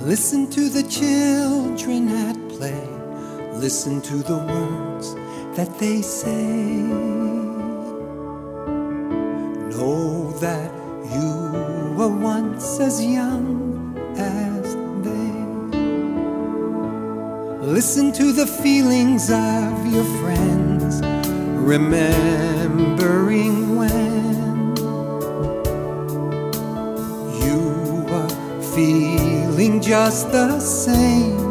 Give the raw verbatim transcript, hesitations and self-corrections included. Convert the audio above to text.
Listen to the children at play. Listen to the words that they say. Know that you were once as young as they. Listen to the feelings of your friends, remembering when you were feeling just the same